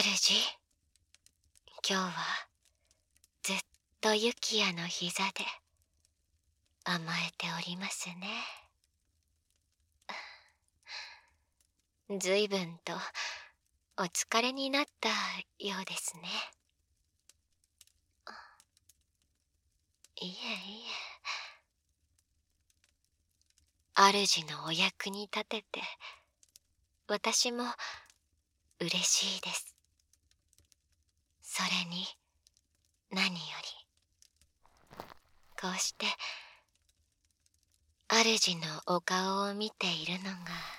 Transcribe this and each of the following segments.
主、今日はずっとユキヤの膝で甘えておりますね。ずいぶんとお疲れになったようですね。いえいえ、主のお役に立てて私も嬉しいです。それに何よりこうして主のお顔を見ているのが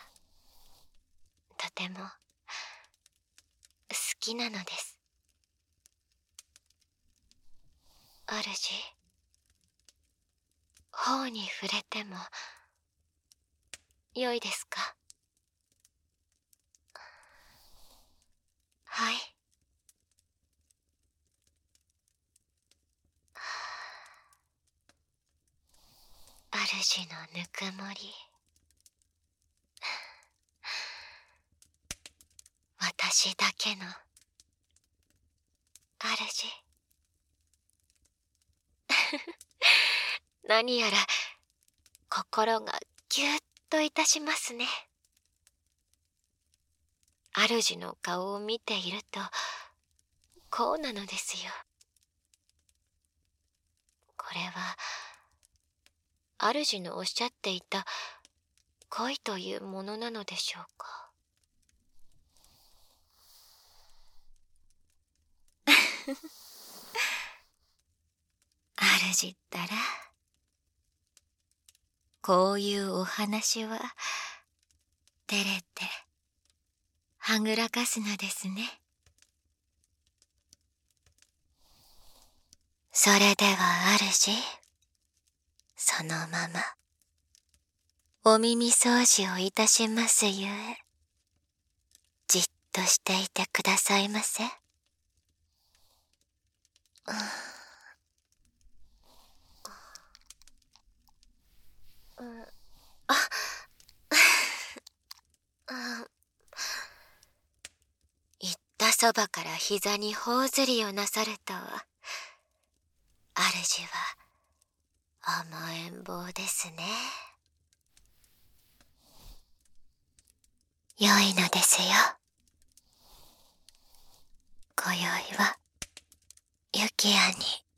とても好きなのです。主、頬に触れてもよいですか？はい。主のぬくもり、私だけの主。何やら心がぎゅっといたしますね。主の顔を見ているとこうなのですよ。これは主のおっしゃっていた恋というものなのでしょうか。主ったらこういうお話は照れてはぐらかすのですね。それでは主、そのままお耳掃除をいたしますゆえ、じっとしていてくださいませ。言ったそばから膝に頬ずりをなさるとは、主は甘えん坊ですね。良いのですよ。今宵はユキヤに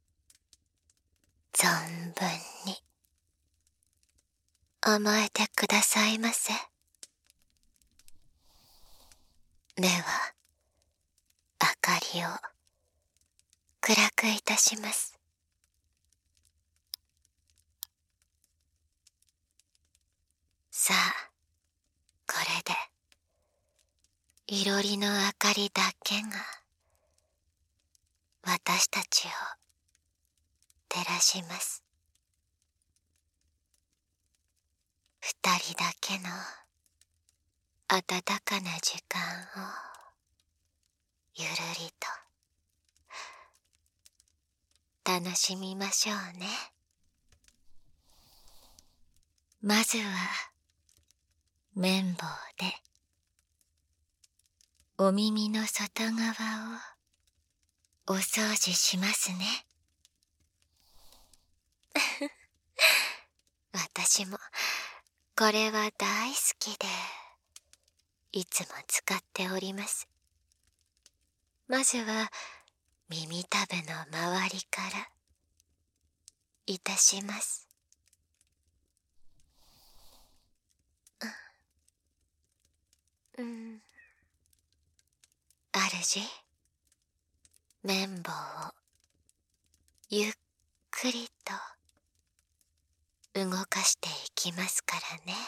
存分に甘えてくださいませ。では明かりを暗くいたします。さあ、これでいろりの明かりだけが私たちを照らします。二人だけの温かな時間をゆるりと楽しみましょうね。まずは綿棒でお耳の外側をお掃除しますね。私もこれは大好きでいつも使っております。まずは耳たぶの周りからいたします。主、綿棒をゆっくりと動かしていきますからね。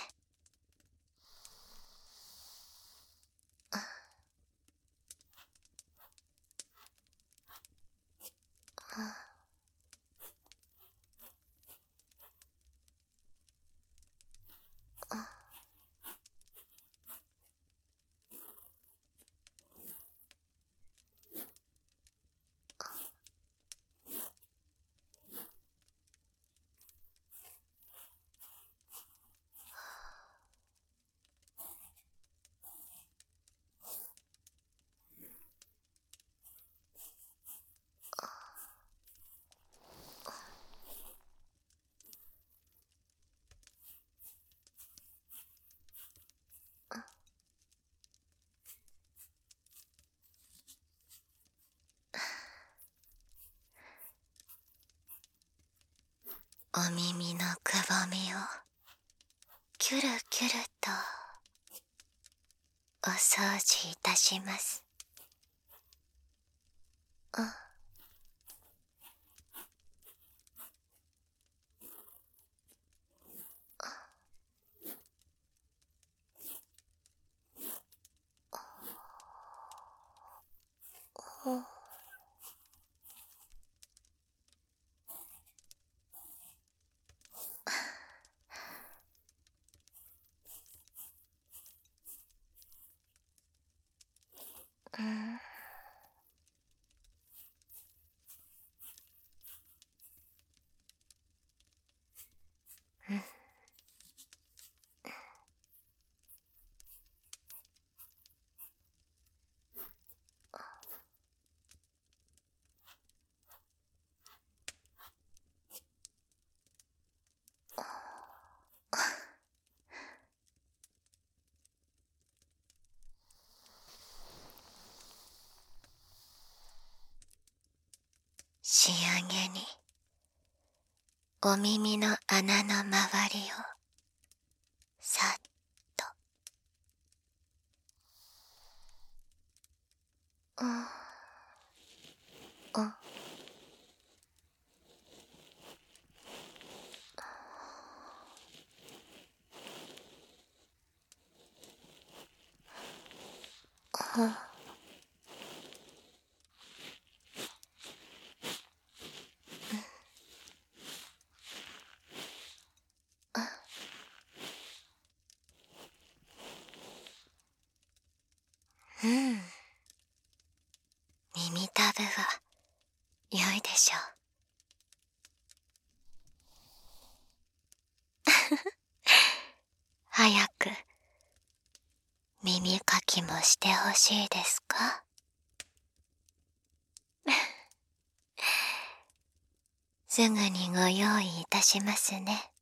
るキュルとお掃除いたします。仕上げにお耳の穴の周りをさっと。耳たぶは良いでしょう。早く耳かきもしてほしいですか？すぐにご用意いたしますね。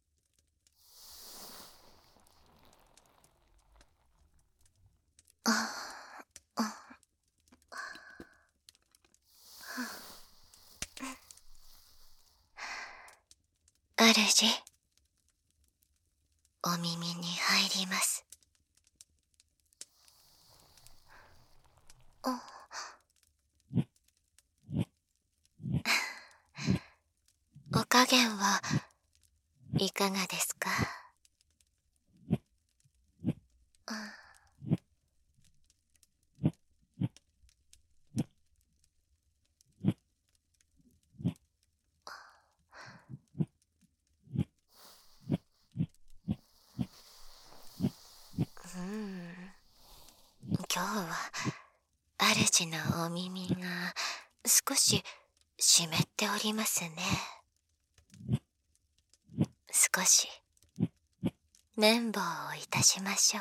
主、お耳に入ります。お加減はいかがですか？今日は主のお耳が少し湿っておりますね。少し綿棒をいたしましょ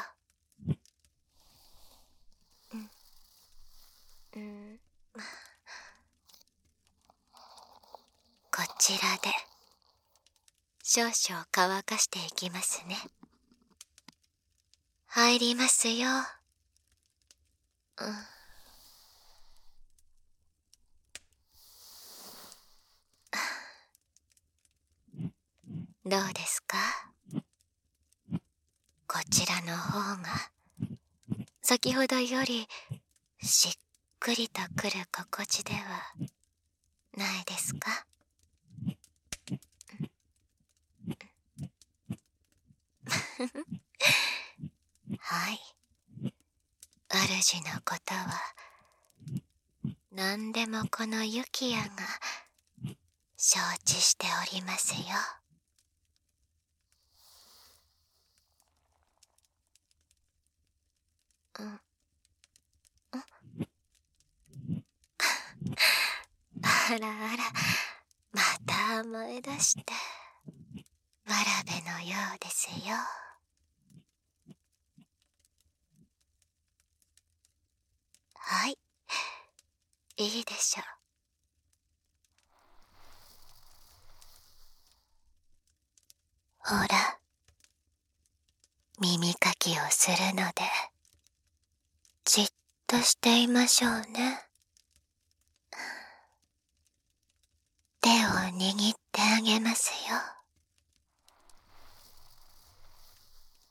う。こちらで少々乾かしていきますね。入りますよ。どうですか？こちらの方が先ほどよりしっくりとくる心地ではないですか？はい。主のことは何でもこのユキヤが承知しておりますよ。あらあら、また甘え出してわらべのようですよ。はい、いいでしょう。ほら、耳かきをするのでじっとしていましょうね。手を握ってあげますよ。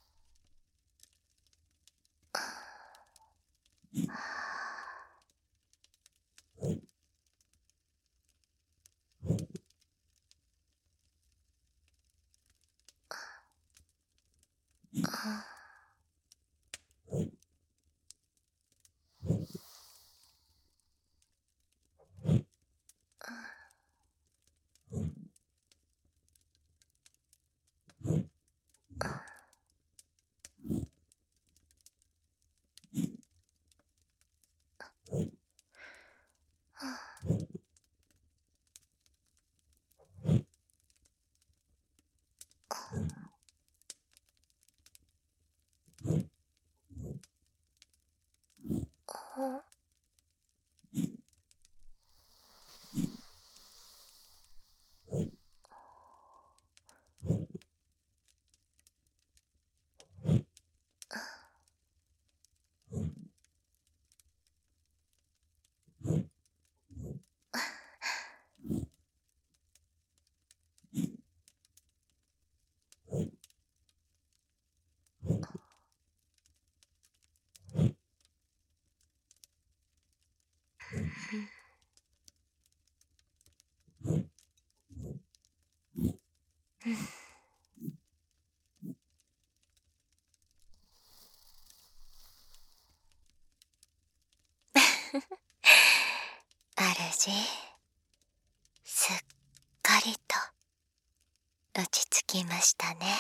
主、すっかりと落ち着きましたね。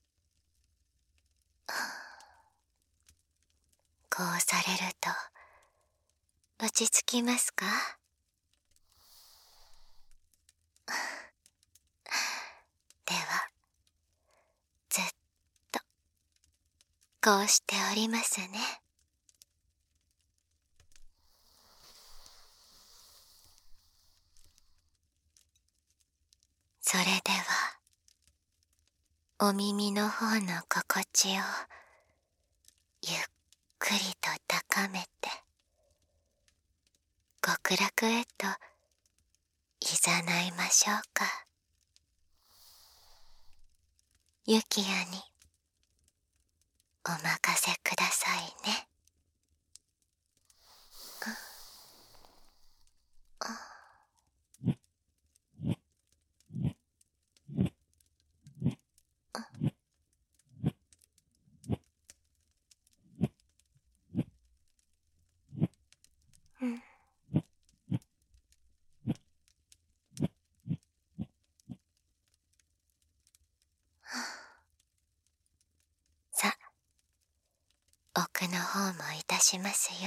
こうされると落ち着きますか？では、ずっとこうしておりますね。それでは、お耳の方の心地をゆっくりと高めて、極楽へと誘いましょうか。ユキヤにお任せくださいね。さあ、奥の方もいたしますよ。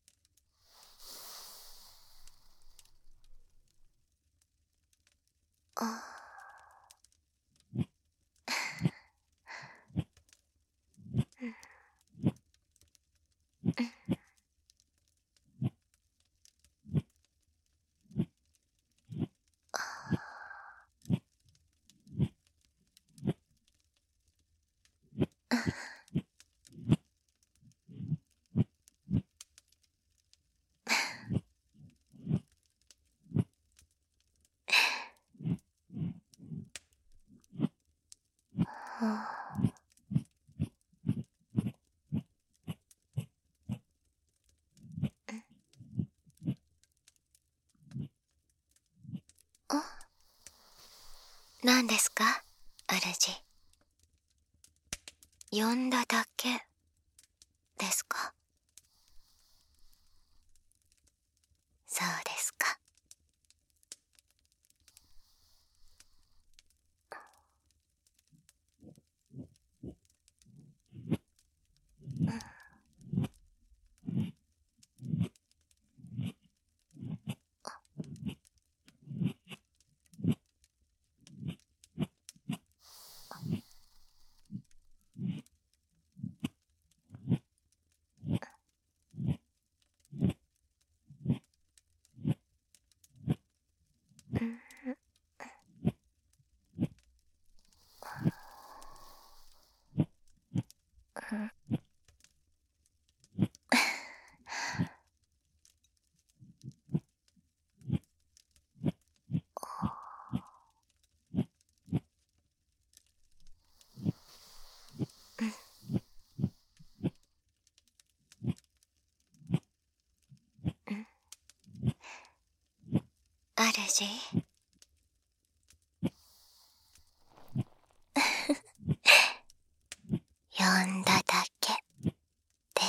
何ですか、主。呼んだだけですか？そうですか。 主。呼んだだけです。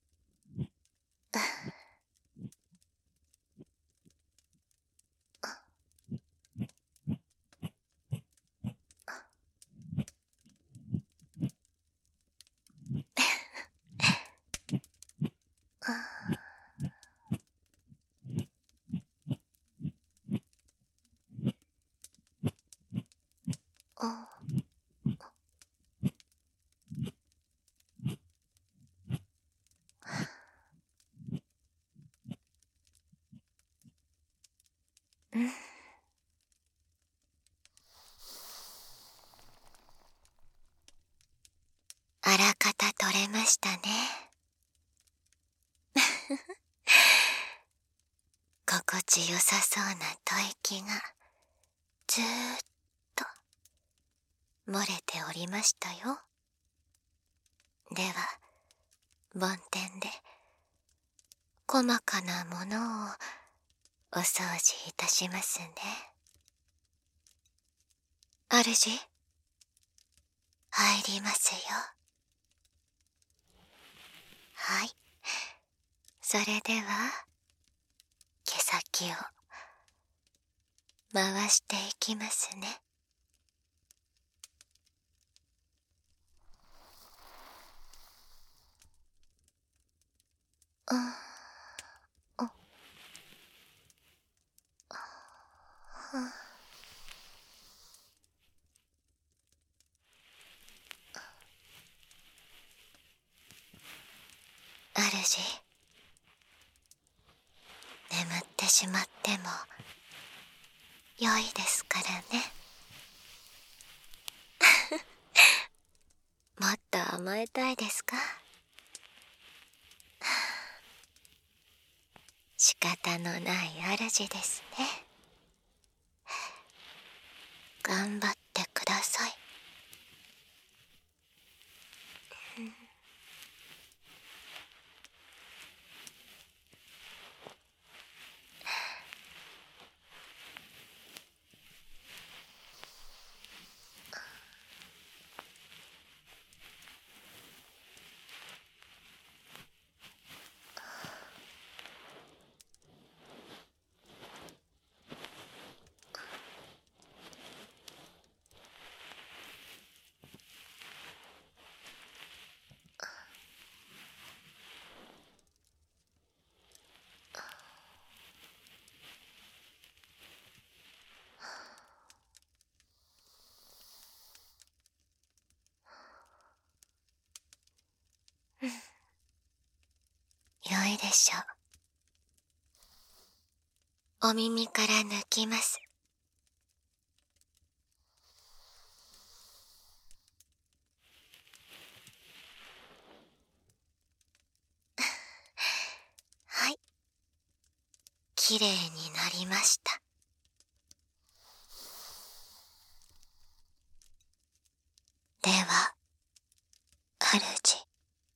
あらかた取れましたね。心地よさそうな吐息がずーっと漏れておりましたよ。では梵天で細かなものをお掃除いたしますね。主、入りますよ。はい。それでは毛先を回していきますね。主、眠ってしまっても良いですからね。もっと甘えたいですか？仕方のない主ですね。頑張ってください。良いでしょう。お耳から抜きます。はい。きれいになりました。では、主、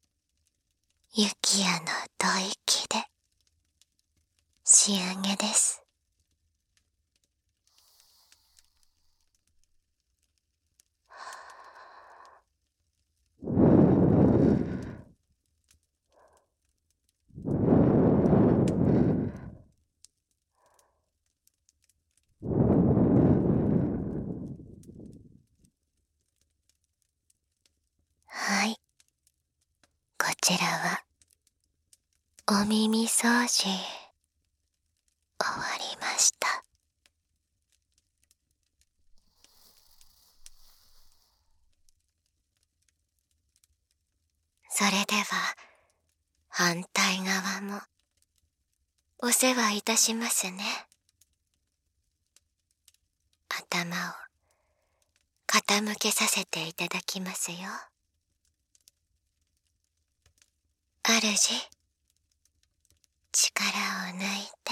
雪夜の吐息で仕上げです。はい。こちらは、お耳掃除、終わりました。それでは、反対側も、お世話いたしますね。頭を、傾けさせていただきますよ。主、力を抜いて。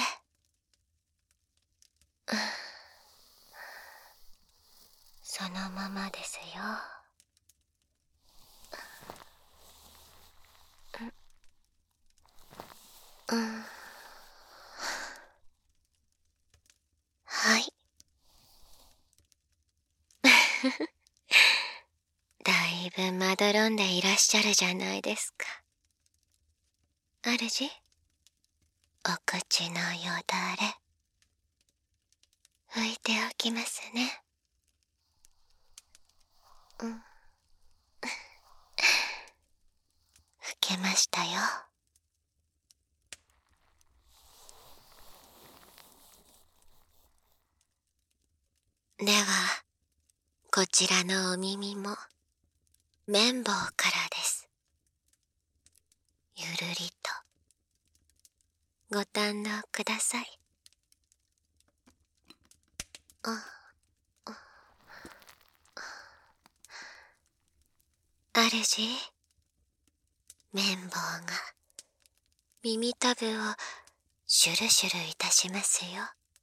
そのままですよ。 まどろんでいらっしゃるじゃないですか。主、お口のよだれ、拭いておきますね。拭けましたよ。では、こちらのお耳も綿棒からです。ゆるりとご堪能ください。主、綿棒が耳たぶをシュルシュルいたしますよ。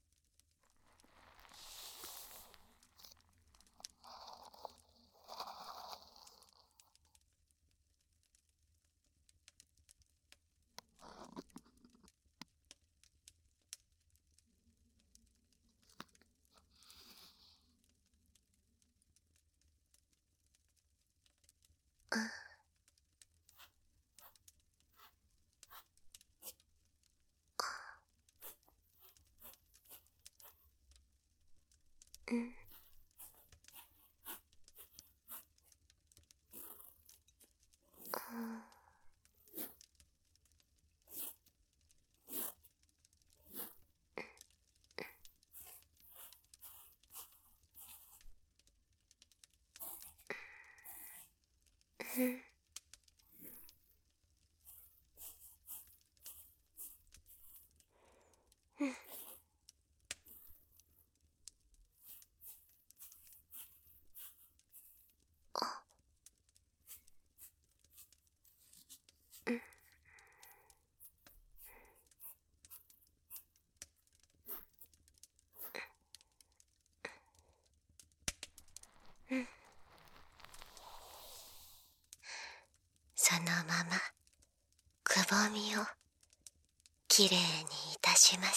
そのままくぼみをきれいにいたします。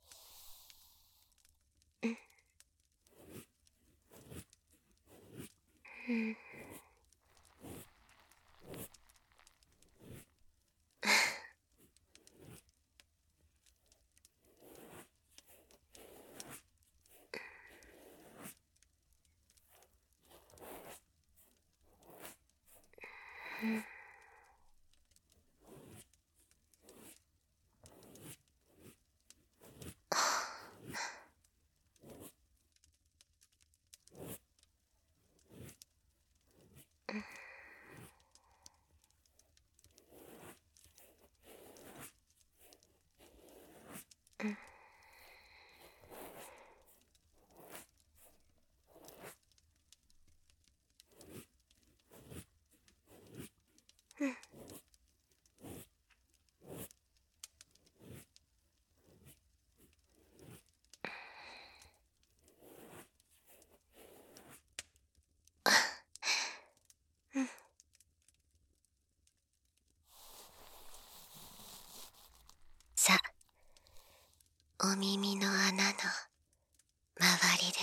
さあ、お耳の穴の周りです。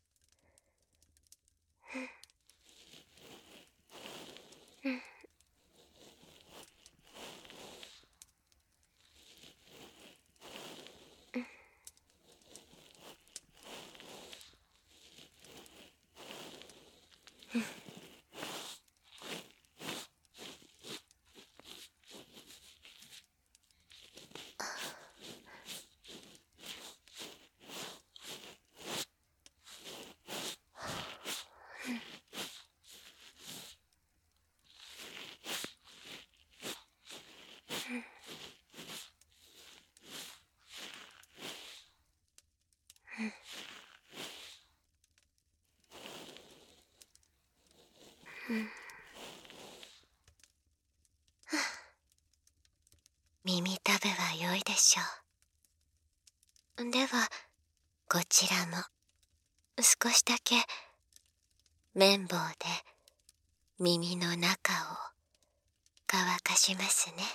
耳たぶは良いでしょう。では、こちらも少しだけ綿棒で耳の中を乾かしますね。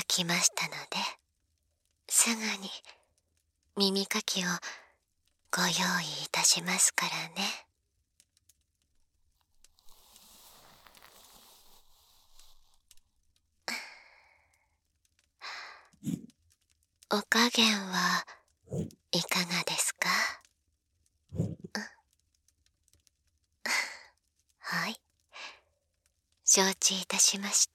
きましたので、すぐに耳かきをご用意いたしますからね。お加減はいかがですか？はい、承知いたしました。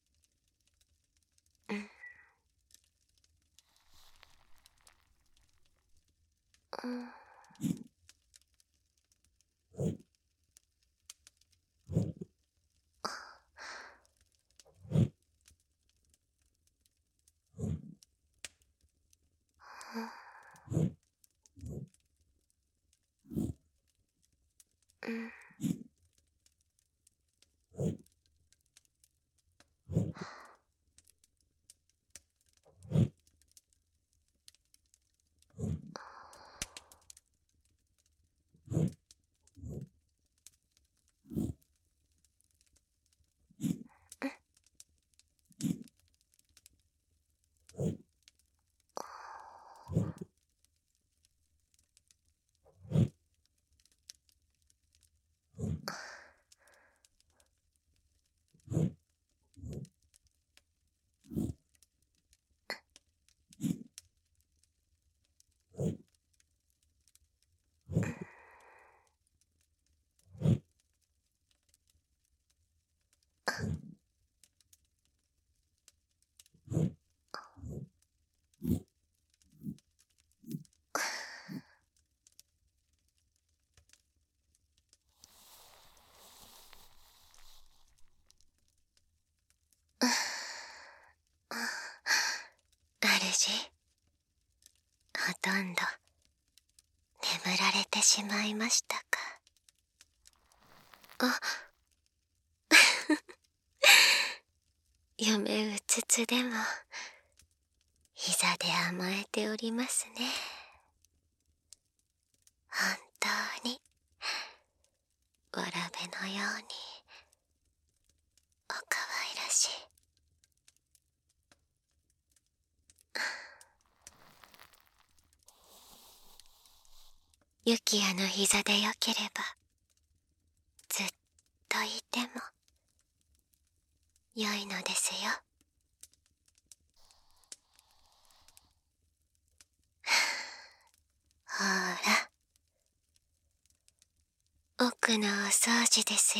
主、ほとんど眠られてしまいましたか？あ夢うつつでも膝で甘えておりますね。本当にわらべのようにおかわいらしい。ユキヤの膝でよければずっといても良いのですよ。ほら、奥のお掃除ですよ。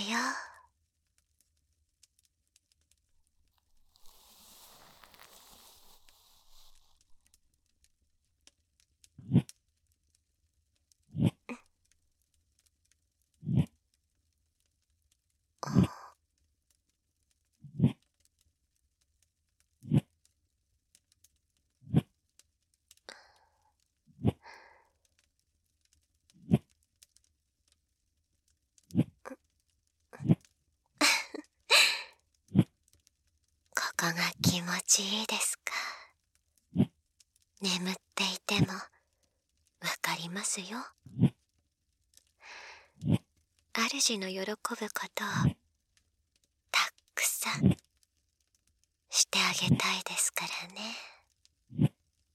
ここが気持ちいいですか？眠っていてもわかりますよ。主の喜ぶことをたくさんしてあげたいですからね。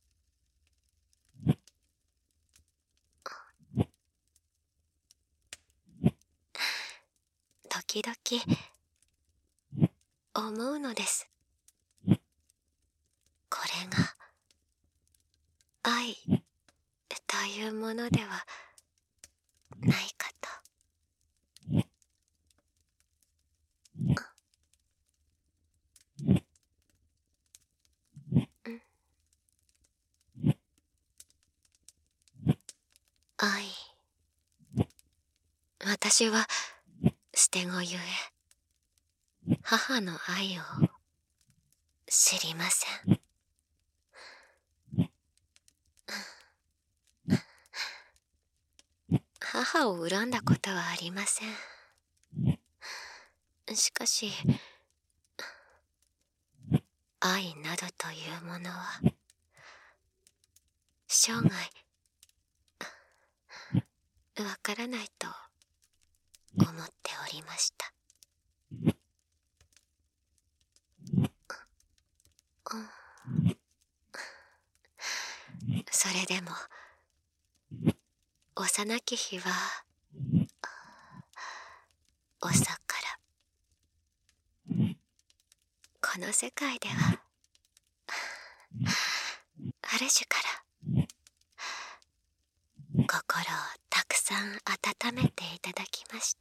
時々思うのです。これが愛というものではないかと。愛、私は捨て子ゆえ母の愛を知りません。母を恨んだことはありません。しかし愛などというものは生涯わからないと思っておりました。 れでも幼き日は遅からこの世界では主から心をたくさん温めていただきました。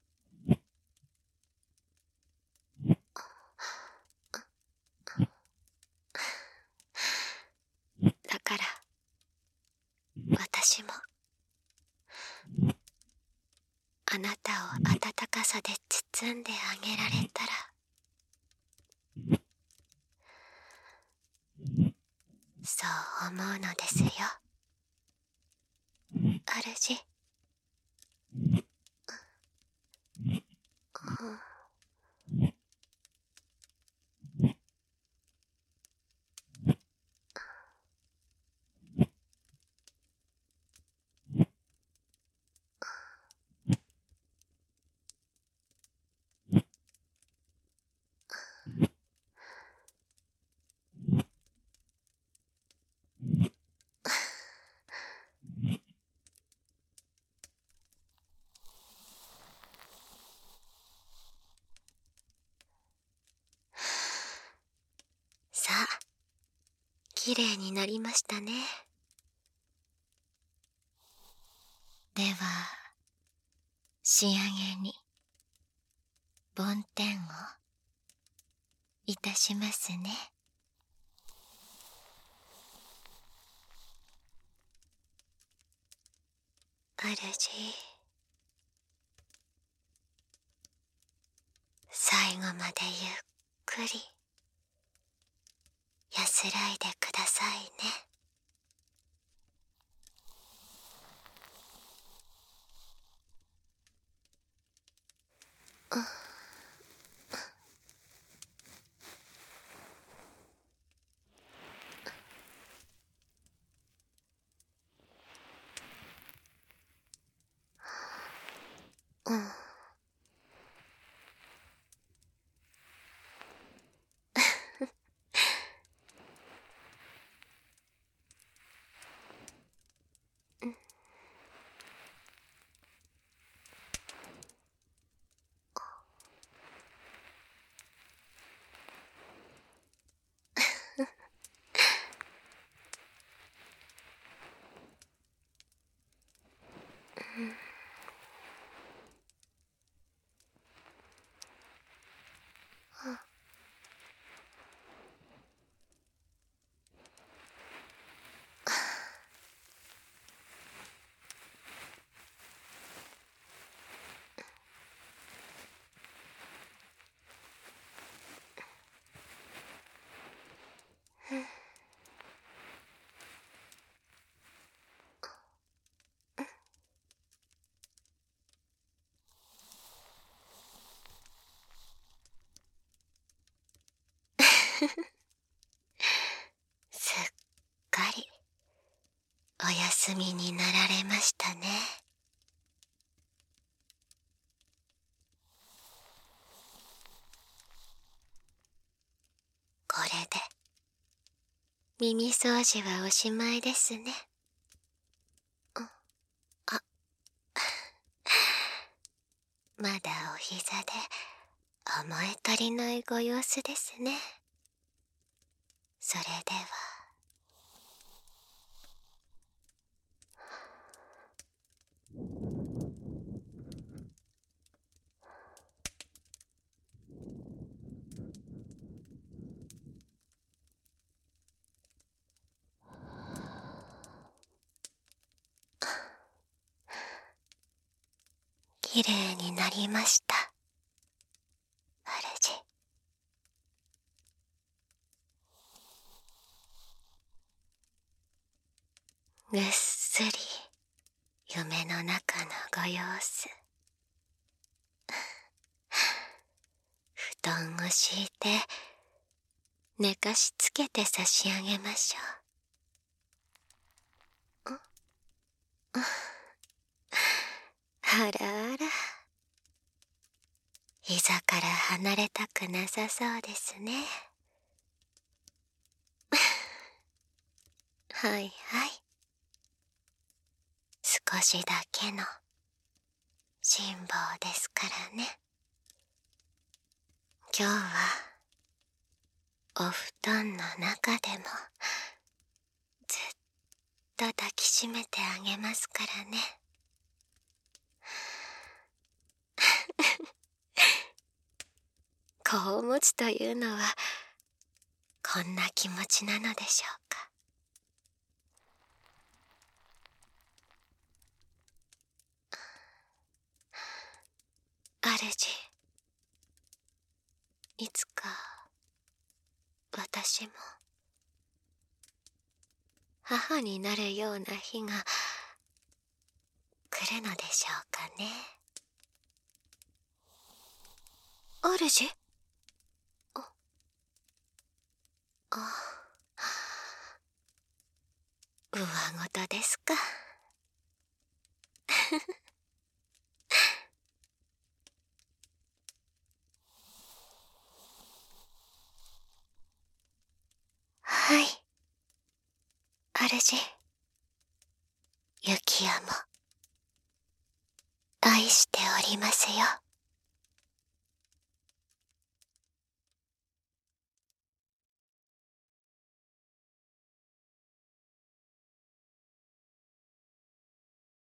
だから私もあなたを温かさで包んであげられたら、そう思うのですよ、主。さあ、きれいになりましたね。では仕上げに梵天をいたしますね。主、最後までゆっくり安らいでくださいね。すっかりお休みになられましたね。これで耳掃除はおしまいですね。あ、まだお膝で思い足りないご様子ですね。それではきれいになりました、主。ぐっすり夢の中のご様子。布団を敷いて寝かしつけて差し上げましょう。あらあら、膝から離れたくなさそうですね。はいはい、 少しだけの辛抱ですからね。今日はお布団の中でもずっと抱きしめてあげますからね。子を持つというのはこんな気持ちなのでしょうか。主、いつか私も母になるような日が来るのでしょうかね。主？上事ですか。はい、主。ユキヤも愛しておりますよ。